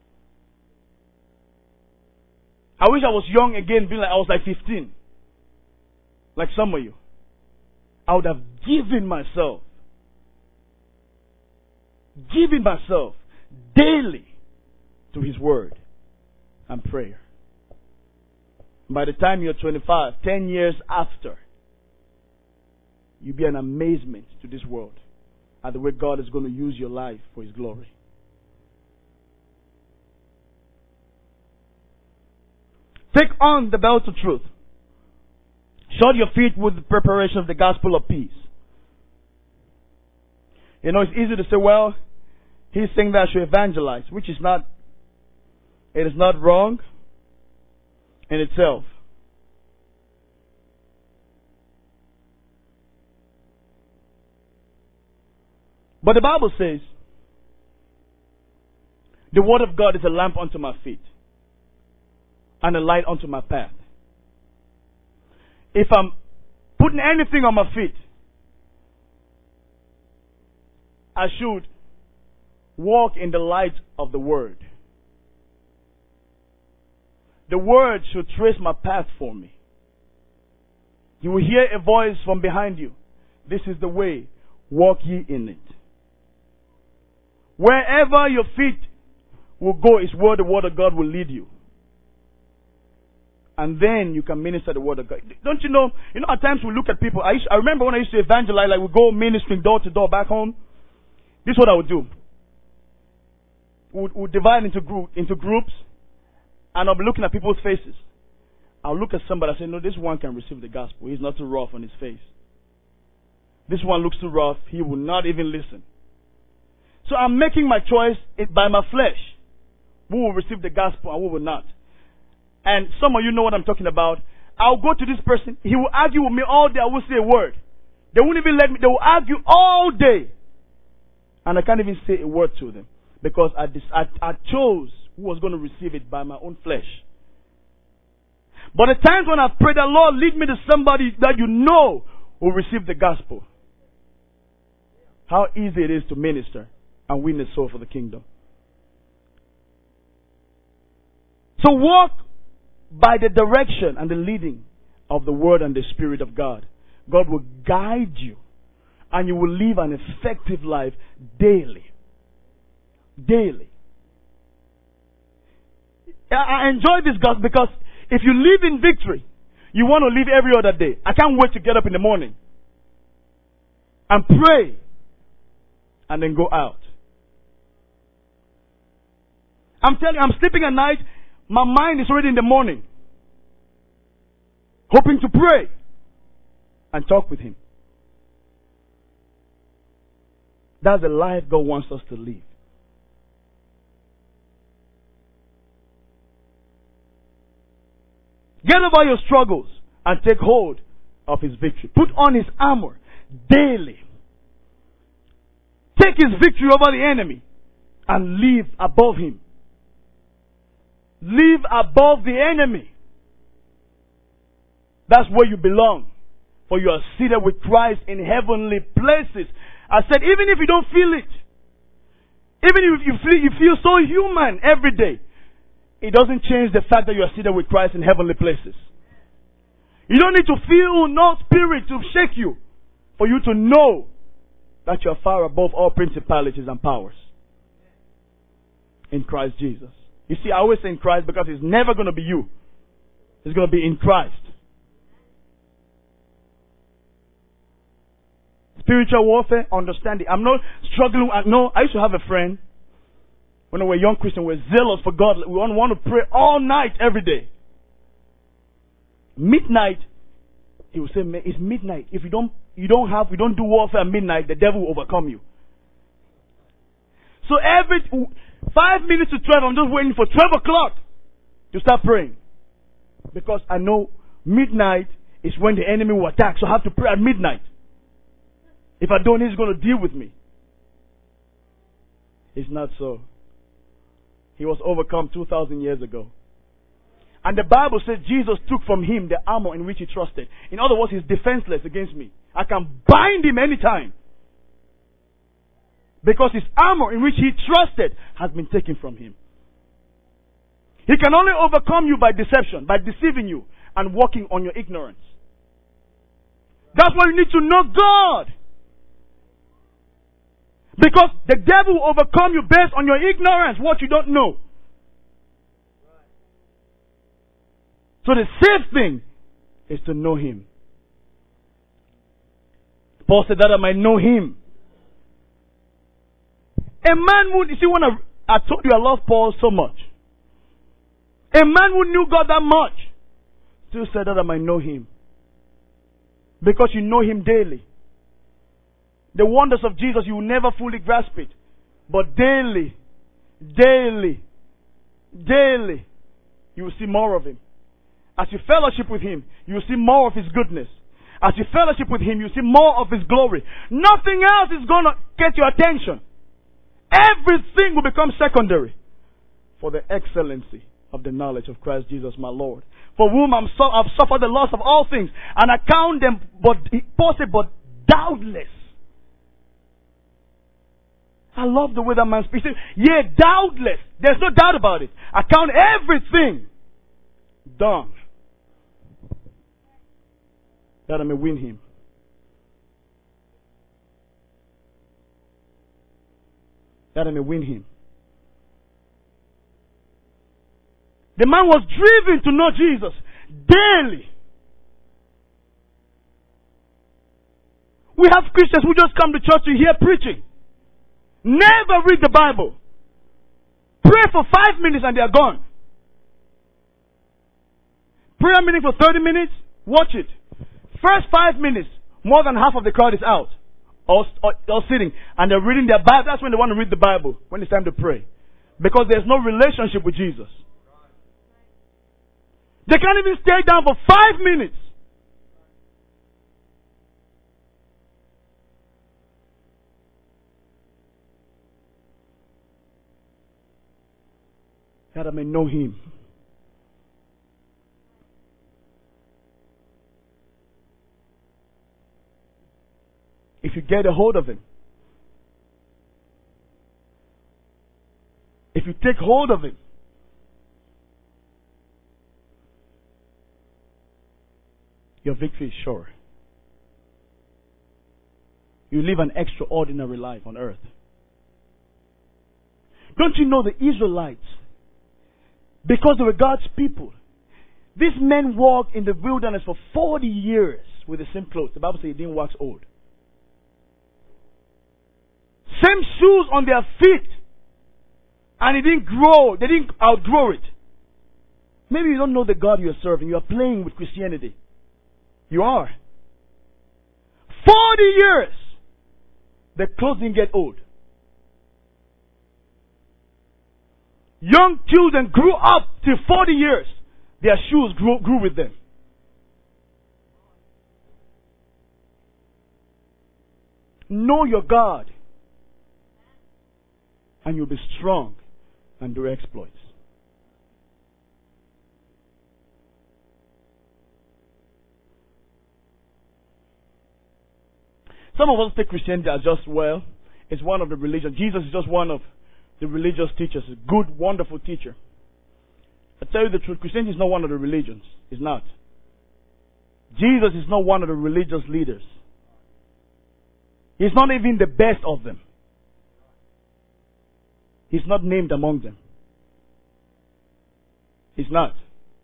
I wish I was young again, being like I was like fifteen. Like some of you. I would have given myself. Given myself daily to His Word and prayer. By the time you're twenty-five, ten years after, you'll be an amazement to this world at the way God is going to use your life for His glory. Take on the belt of truth. Shod your feet with the preparation of the gospel of peace. You know, it's easy to say, well, he's saying that I should evangelize, which is not, it is not wrong in itself. But the Bible says, the Word of God is a lamp unto my feet and a light unto my path. If I'm putting anything on my feet, I should walk in the light of the Word. The Word should trace my path for me. You will hear a voice from behind you. This is the way, walk ye in it. Wherever your feet will go is where the Word of God will lead you. And then you can minister the Word of God. Don't you know, you know, at times we look at people. I, used, I remember when I used to evangelize, like we go ministering door to door back home. This is what I would do. We would divide into, group, into groups. And I'll be looking at people's faces. I'll look at somebody and say, no, this one can receive the gospel. He's not too rough on his face. This one looks too rough. He will not even listen. So I'm making my choice by my flesh. Who will receive the gospel and who will not. And some of you know what I'm talking about. I'll go to this person. He will argue with me all day. I won't say a word. They won't even let me. They will argue all day. And I can't even say a word to them. Because I, I, I chose who was going to receive it by my own flesh. But the times when I've prayed, the Lord lead me to somebody that you know will receive the gospel. How easy it is to minister and win the soul for the kingdom. So walk by the direction and the leading of the Word and the Spirit of God. God will guide you and you will live an effective life daily. Daily. I enjoy this gospel because if you live in victory, you want to live every other day. I can't wait to get up in the morning and pray and then go out. I'm telling you, I'm sleeping at night. My mind is already in the morning, hoping to pray and talk with Him. That's the life God wants us to live. Get over your struggles and take hold of His victory. Put on His armor daily. Take his victory over the enemy and live above him. Live above the enemy. That's where you belong. For you are seated with Christ in heavenly places. I said, even if you don't feel it, even if you feel, you feel so human every day, it doesn't change the fact that you are seated with Christ in heavenly places. You don't need to feel no spirit to shake you for you to know that you are far above all principalities and powers in Christ Jesus. You see, I always say in Christ because it's never going to be you. It's going to be in Christ. Spiritual warfare, understanding. I'm not struggling. No, I used to have a friend when we were young Christians. We were zealous for God. We want to pray all night, every day. Midnight, he would say, "It's midnight. If you don't, you don't have, you don't do warfare at midnight, the devil will overcome you." So every five minutes to twelve, I'm just waiting for twelve o'clock to start praying, because I know midnight is when the enemy will attack. So I have to pray at midnight. If I don't, he's going to deal with me. It's not so. He was overcome two thousand years ago. And the Bible says Jesus took from him the armor in which he trusted. In other words, he's defenseless against me. I can bind him anytime. Because his armor in which he trusted has been taken from him. He can only overcome you by deception, by deceiving you and walking on your ignorance. That's why you need to know God. Because the devil will overcome you based on your ignorance, what you don't know. So the safe thing is to know him. Paul said that I might know him. A man would, you see, when I, I told you I love Paul so much. A man who knew God that much still said that I might know him. Because you know him daily. The wonders of Jesus, you will never fully grasp it. But daily, daily, daily, you will see more of him. As you fellowship with him, you will see more of his goodness. As you fellowship with him, you see more of his glory. Nothing else is going to get your attention. Everything will become secondary for the excellency of the knowledge of Christ Jesus my Lord, for whom I'm so, I've suffered the loss of all things, and I count them but possible, but doubtless. I love the way that man speaks. Yeah, doubtless. There's no doubt about it. I count everything done that I may win him. That I may win him. The man was driven to know Jesus daily. We have Christians who just come to church to hear preaching. Never read the Bible. Pray for five minutes and they are gone. Prayer meeting for thirty minutes, watch it. First five minutes, more than half of the crowd is out. Or, or, or sitting. And they're reading their Bible. That's when they want to read the Bible. When it's time to pray. Because there's no relationship with Jesus. They can't even stay down for five minutes. That I may know him. If you get a hold of him, if you take hold of him, your victory is sure. You live an extraordinary life on earth. Don't you know the Israelites, because they were God's people, these men walked in the wilderness for forty years with the same clothes. The Bible says he didn't wax old. Same shoes on their feet. And it didn't grow. They didn't outgrow it. Maybe you don't know the God you are serving. You are playing with Christianity. You are. Forty years. The clothes didn't get old. Young children grew up till forty years. Their shoes grew, grew with them. Know your God. And you'll be strong and do exploits. Some of us take Christianity as just, well, it's one of the religions. Jesus is just one of the religious teachers. A good, wonderful teacher. I tell you the truth, Christianity is not one of the religions. It's not. Jesus is not one of the religious leaders. He's not even the best of them. He's not named among them. He's not.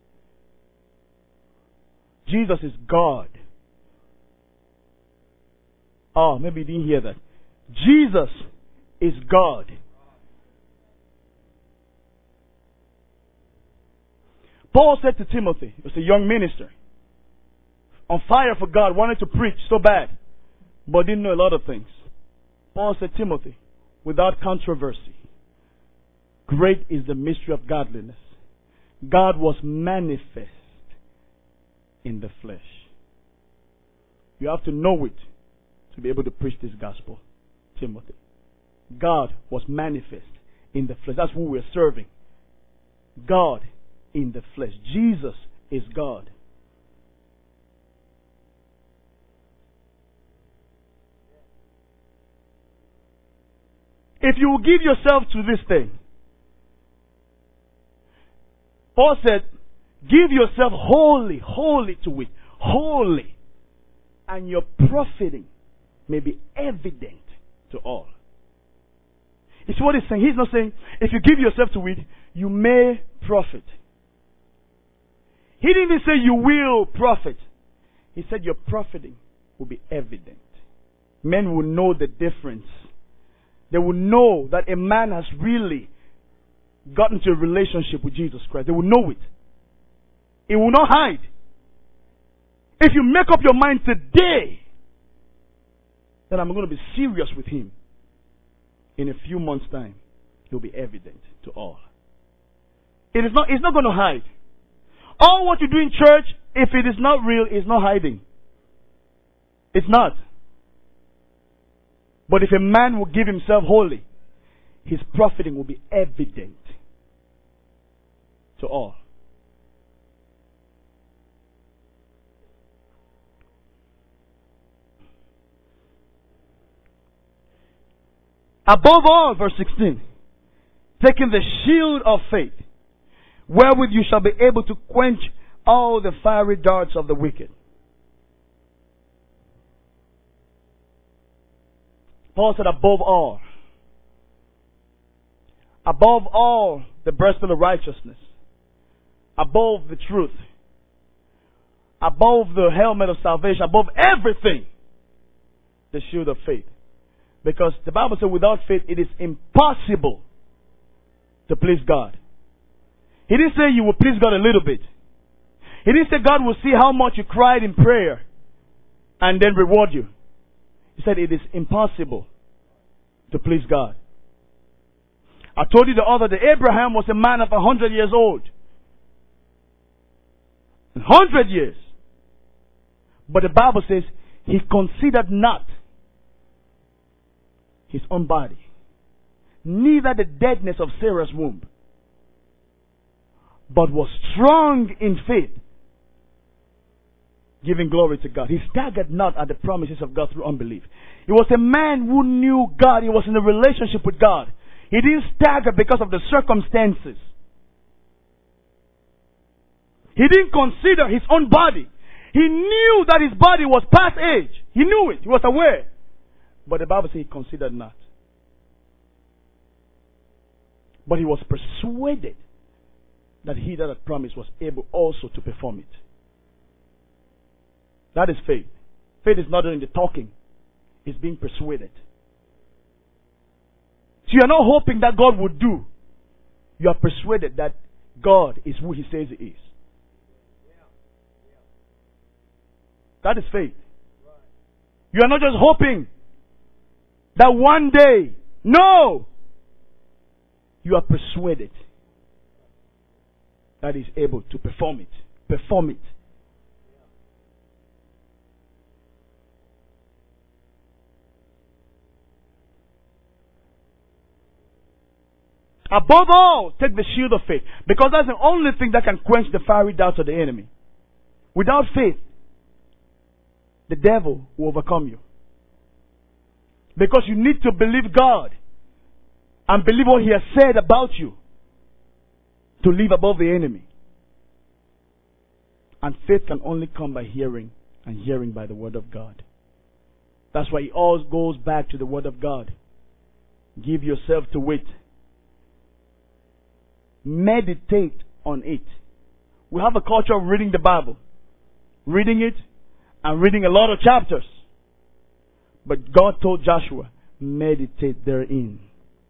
Jesus is God. Oh, maybe you didn't hear that. Jesus is God. Paul said to Timothy, he was a young minister, on fire for God, wanted to preach so bad, but didn't know a lot of things. Paul said, Timothy, without controversy, great is the mystery of godliness. God was manifest in the flesh. You have to know it to be able to preach this gospel, Timothy. God was manifest in the flesh. That's who we're serving. God in the flesh. Jesus is God. If you will give yourself to this thing, Paul said, give yourself wholly, wholly to it. Wholly. And your profiting may be evident to all. You see what he's saying? He's not saying, if you give yourself to it, you may profit. He didn't even say you will profit. He said your profiting will be evident. Men will know the difference. They will know that a man has really gotten into a relationship with Jesus Christ. They will know it. It will not hide. If you make up your mind today, then I'm going to be serious with him. In a few months' time, it will be evident to all. It is not, it's not going to hide. All what you do in church, if it is not real, is not hiding. It's not. But if a man will give himself wholly, his profiting will be evident to all. Above all, verse sixteen, taking the shield of faith, wherewith you shall be able to quench all the fiery darts of the wicked. Paul said, above all. Above all, the breastplate of righteousness. Above the truth. Above the helmet of salvation. Above everything, the shield of faith. Because the Bible says without faith it is impossible to please God. He didn't say you will please God a little bit. He didn't say God will see how much you cried in prayer and then reward you. He said it is impossible to please God. I told you the other day, Abraham was a man of a hundred years old. A hundred years. But the Bible says he considered not his own body, neither the deadness of Sarah's womb, but was strong in faith, giving glory to God. He staggered not at the promises of God through unbelief. He was a man who knew God. He was in a relationship with God. He didn't stagger because of the circumstances. He didn't consider his own body. He knew that his body was past age. He knew it. He was aware. But the Bible says he considered not. But he was persuaded that he that had promised was able also to perform it. That is faith. Faith is not in the talking. It's being persuaded. So you are not hoping that God would do. You are persuaded that God is who he says he is. That is faith. You are not just hoping that one day. No! You are persuaded that he is able to perform it. Perform it. Above all, take the shield of faith. Because that's the only thing that can quench the fiery darts of the enemy. Without faith, the devil will overcome you. Because you need to believe God and believe what He has said about you to live above the enemy. And faith can only come by hearing, and hearing by the Word of God. That's why it all goes back to the Word of God. Give yourself to it. Meditate on it. We have a culture of reading the Bible. Reading it and reading a lot of chapters. But God told Joshua, meditate therein.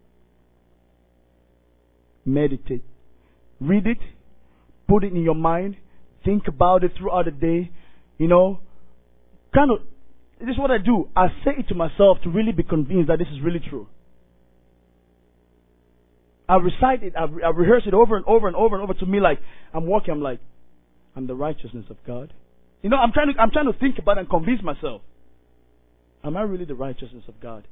Meditate. Read it. Put it in your mind. Think about it throughout the day. You know, kind of, this is what I do. I say it to myself to really be convinced that this is really true. I recite it, I, re- I rehearse it over and over and over and over to me like I'm walking, I'm like, I'm the righteousness of God. You know, I'm trying to, I'm trying to think about it and convince myself. Am I really the righteousness of God?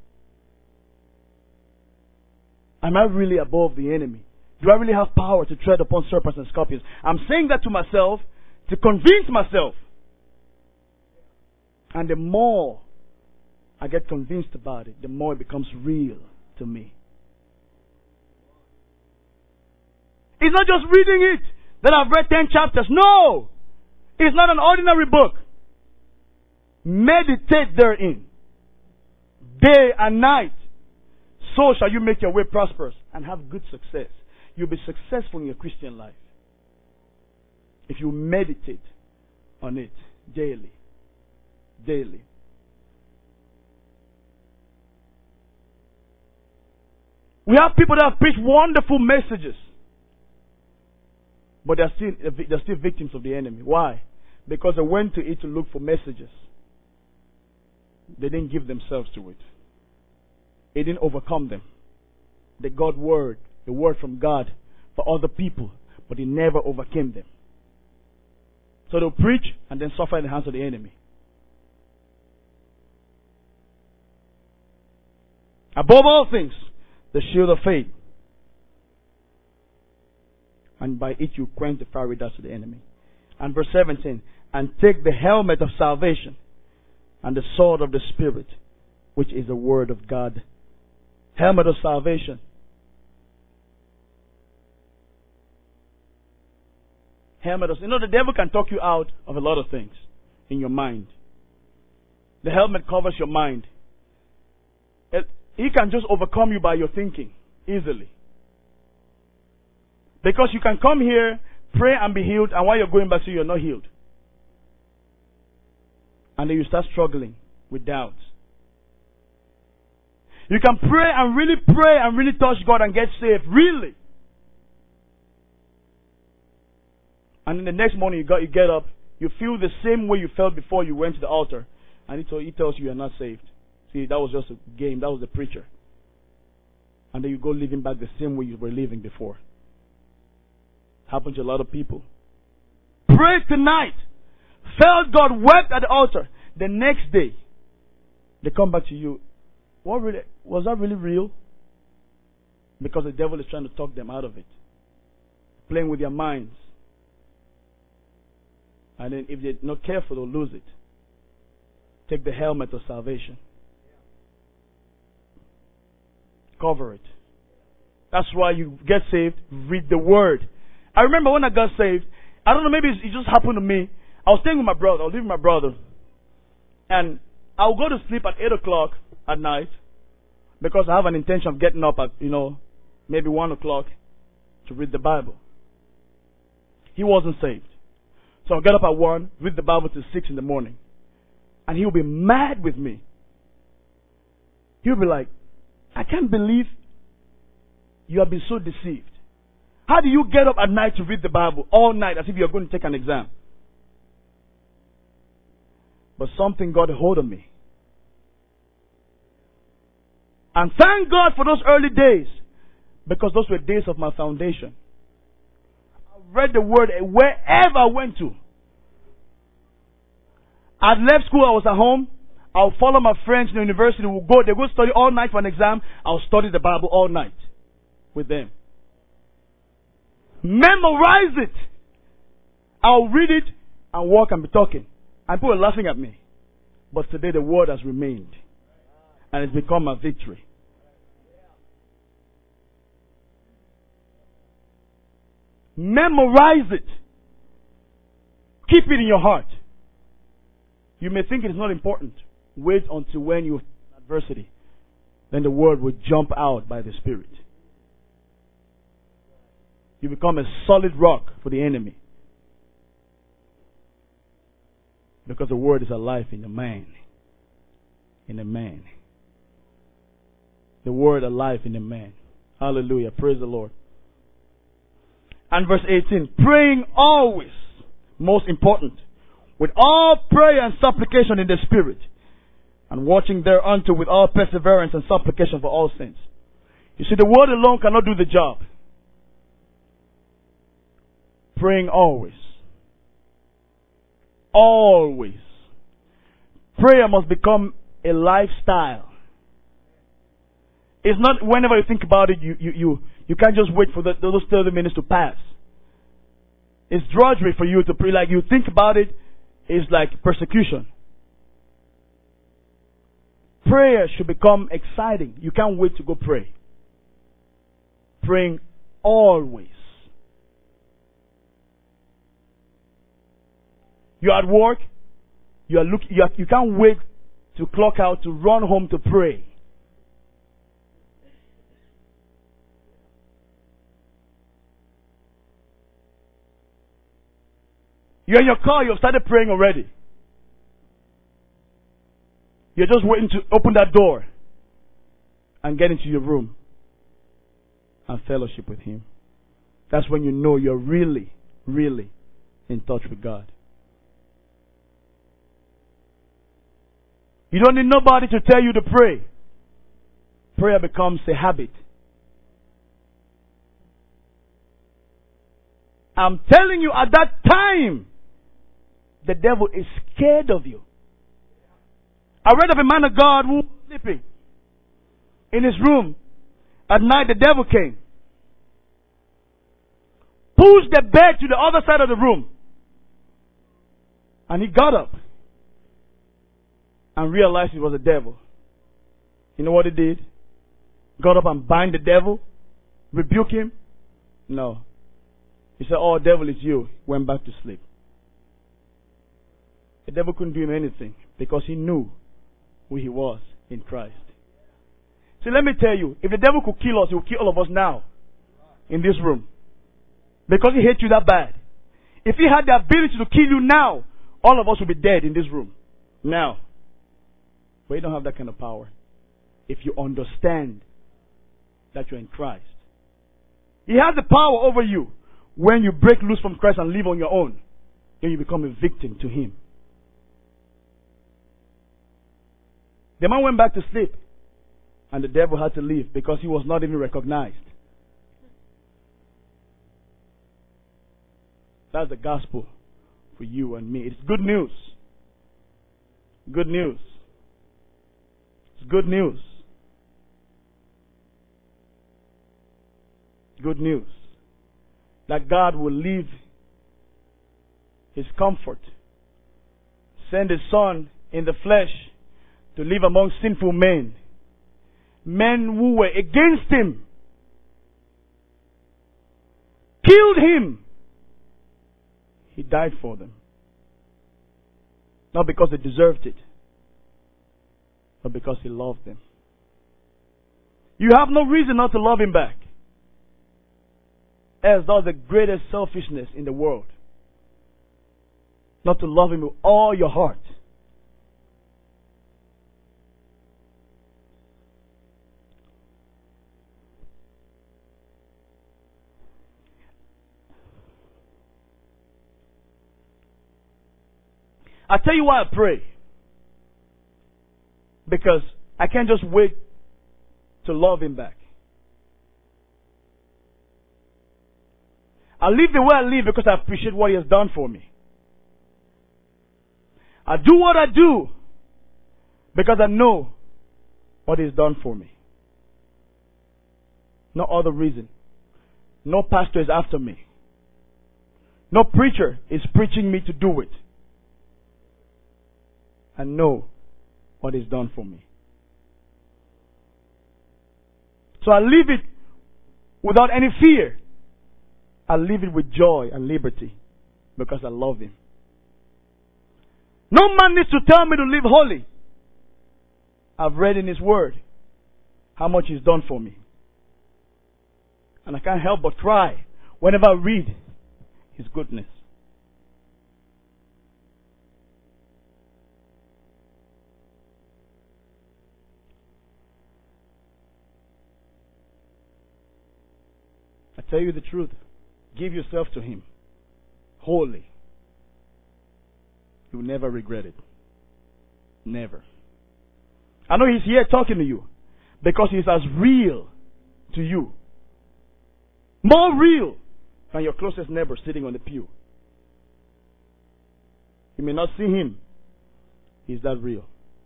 Am I really above the enemy? Do I really have power to tread upon serpents and scorpions? I'm saying that to myself to convince myself. And the more I get convinced about it, the more it becomes real to me. It's not just reading it that I've read ten chapters. No! It's not an ordinary book. Meditate therein, day and night. So shall you make your way prosperous and have good success. You'll be successful in your Christian life if you meditate on it daily. Daily. We have people that have preached wonderful messages, but they're still, they're still victims of the enemy. Why? Because they went to it to look for messages. They didn't give themselves to it. It didn't overcome them. They got word, the word from God for other people, but it never overcame them. So they'll preach and then suffer in the hands of the enemy. Above all things, the shield of faith. And by it you quench the fiery darts of the enemy. And verse seventeen, and take the helmet of salvation and the sword of the Spirit, which is the word of God. Helmet of salvation. Helmet of, you know, the devil can talk you out of a lot of things in your mind. The helmet covers your mind. It, he can just overcome you by your thinking easily. Because you can come here, pray and be healed, and while you're going back, so you're not healed. And then you start struggling with doubts. You can pray and really pray and really touch God and get saved. Really. And then the next morning you, got, you get up, you feel the same way you felt before you went to the altar. And he, told, he tells you you're not saved. See, that was just a game. That was the preacher. And then you go living back the same way you were living before. Happened to a lot of people. Pray tonight. Felt God, wept at the altar. The next day, they come back to you. What really, was that really real? Because the devil is trying to talk them out of it. Playing with their minds. And then if they're not careful, they'll lose it. Take the helmet of salvation. Cover it. That's why you get saved. Read the word. I remember when I got saved, I don't know, maybe it just happened to me. I was staying with my brother. I was living with my brother. And I would go to sleep at eight o'clock at night because I have an intention of getting up at, you know, maybe one o'clock to read the Bible. He wasn't saved. So I'll get up at one, read the Bible till six in the morning. And he'll be mad with me. He'll be like, I can't believe you have been so deceived. How do you get up at night to read the Bible all night as if you're going to take an exam? But something got a hold of me. And thank God for those early days, because those were days of my foundation. I read the word wherever I went to. I'd left school, I was at home. I'll follow my friends in the university. We'll go, they go study all night for an exam. I'll study the Bible all night with them. Memorize it. I'll read it and walk and be talking. And people are laughing at me. But today the word has remained. And it's become a victory. Memorize it. Keep it in your heart. You may think it is not important. Wait until when you have adversity. Then the word will jump out by the Spirit. You become a solid rock for the enemy. Because the word is alive in a man. In a man. The word alive in a man. Hallelujah. Praise the Lord. And verse eighteen. Praying always. Most important. With all prayer and supplication in the Spirit. And watching thereunto with all perseverance and supplication for all saints. You see, the word alone cannot do the job. Praying always. Always. Prayer must become a lifestyle. It's not whenever you think about it, you, you, you, you can't just wait for the, those thirty minutes to pass. It's drudgery for you to pray. Like you think about it, it's like persecution. Prayer should become exciting. You can't wait to go pray. Praying always. You're at work. You are look. You, are, you can't wait to clock out to run home to pray. You're in your car. You've started praying already. You're just waiting to open that door and get into your room and fellowship with Him. That's when you know you're really, really in touch with God. You don't need nobody to tell you to pray. Prayer becomes a habit. I'm telling you, at that time, the devil is scared of you. I read of a man of God who was sleeping in his room. At night, the devil came. Pushed the bed to the other side of the room. And he got up. And realized it was a devil. You know what he did? Got up and bind the devil? Rebuke him? No. He said, oh, devil, it's you. Went back to sleep. The devil couldn't do him anything because he knew who he was in Christ. So let me tell you, if the devil could kill us, he would kill all of us now. In this room. Because he hates you that bad. If he had the ability to kill you now, all of us would be dead in this room. Now. But you don't have that kind of power. If you understand that you're in Christ. He has the power over you when you break loose from Christ and live on your own. Then you become a victim to Him. The man went back to sleep. And the devil had to leave because he was not even recognized. That's the gospel for you and me. It's good news. Good news. It's good news. Good news. That God will leave His comfort, send His Son in the flesh to live among sinful men. Men who were against Him. Killed Him. He died for them. Not because they deserved it, but because He loved them. You have no reason not to love Him back. As that's the greatest selfishness in the world. Not to love Him with all your heart. I tell you why I pray. Because I can't just wait to love Him back. I live the way I live because I appreciate what He has done for me. I do what I do because I know what He's done for me. No other reason. No pastor is after me. No preacher is preaching me to do it. I know what is done for me. So I leave it without any fear. I leave it with joy and liberty because I love Him. No man needs to tell me to live holy. I've read in His Word how much He's done for me. And I can't help but cry whenever I read His goodness. I tell you the truth. Give yourself to Him wholly. You will never regret it. Never. I know He's here talking to you because He's as real to you. More real than your closest neighbor sitting on the pew. You may not see Him. He's that real.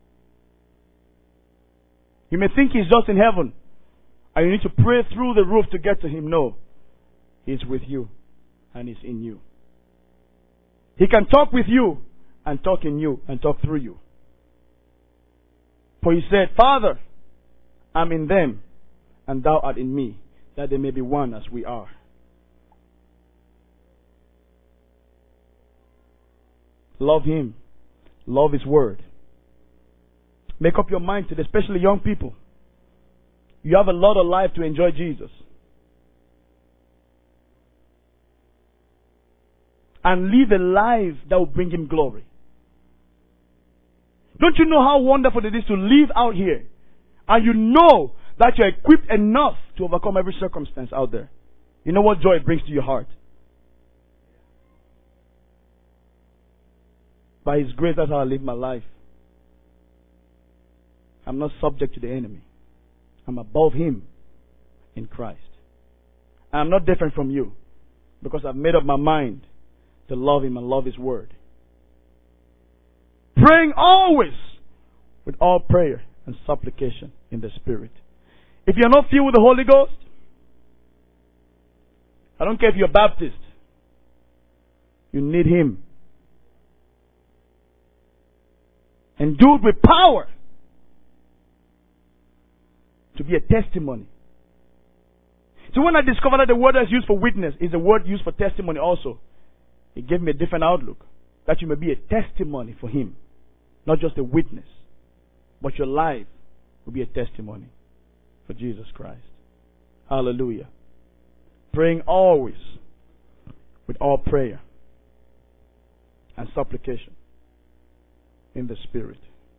You may think He's just in heaven and you need to pray through the roof to get to Him. No. He's with you and He's in you. He can talk with you and talk in you and talk through you. For He said, Father, I'm in them and Thou art in me, that they may be one as we are. Love Him. Love His Word. Make up your mind today, especially young people. You have a lot of life to enjoy Jesus. And live a life that will bring Him glory. Don't you know how wonderful it is to live out here? And you know that you're equipped enough to overcome every circumstance out there. You know what joy it brings to your heart? By His grace, that's how I live my life. I'm not subject to the enemy. I'm above him in Christ. I'm not different from you because I've made up my mind to love Him and love His Word. Praying always with all prayer and supplication in the Spirit. If you're not filled with the Holy Ghost, I don't care if you're Baptist, you need Him. And do it with power to be a testimony. So when I discovered that the word that's used for witness is the word used for testimony also, it gave me a different outlook. That you may be a testimony for Him. Not just a witness, but your life will be a testimony for Jesus Christ. Hallelujah. Praying always with all prayer and supplication in the Spirit.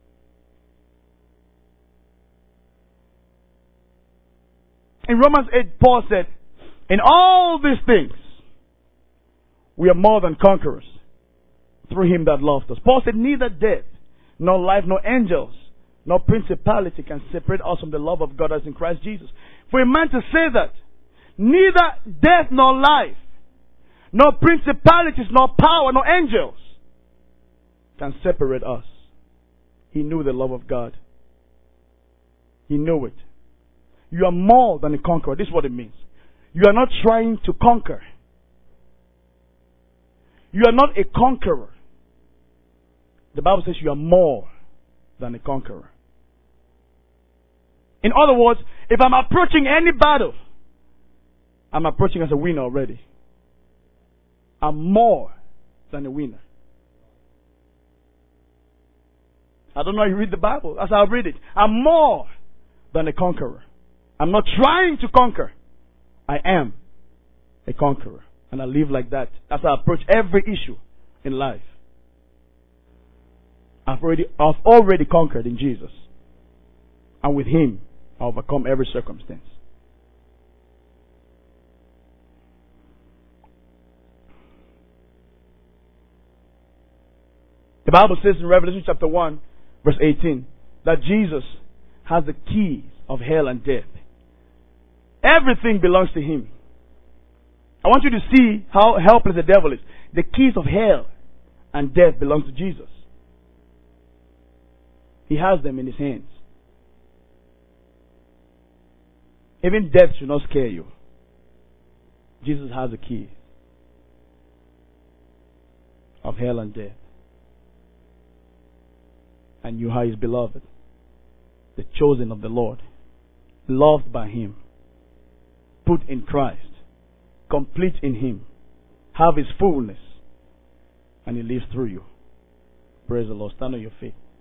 In Romans eight, Paul said, in all these things, we are more than conquerors through Him that loved us. Paul said, neither death, nor life, nor angels, nor principality can separate us from the love of God as in Christ Jesus. For a man to say that, neither death nor life, nor principalities, nor power, nor angels can separate us. He knew the love of God. He knew it. You are more than a conqueror. This is what it means. You are not trying to conquer. You are not a conqueror. The Bible says you are more than a conqueror. In other words, if I'm approaching any battle, I'm approaching as a winner already. I'm more than a winner. I don't know how you read the Bible. That's how I read it. I'm more than a conqueror. I'm not trying to conquer. I am a conqueror. And I live like that as I approach every issue in life. I've already, I've already conquered in Jesus. And with Him, I overcome every circumstance. The Bible says in Revelation chapter one, verse eighteen, that Jesus has the keys of hell and death. Everything belongs to Him. I want you to see how helpless the devil is. The keys of hell and death belong to Jesus. He has them in His hands. Even death should not scare you. Jesus has the keys. of hell and death. And you are His beloved, the chosen of the Lord, loved by Him, put in Christ, complete in Him, have His fullness, and He lives through you. Praise the Lord. Stand on your feet.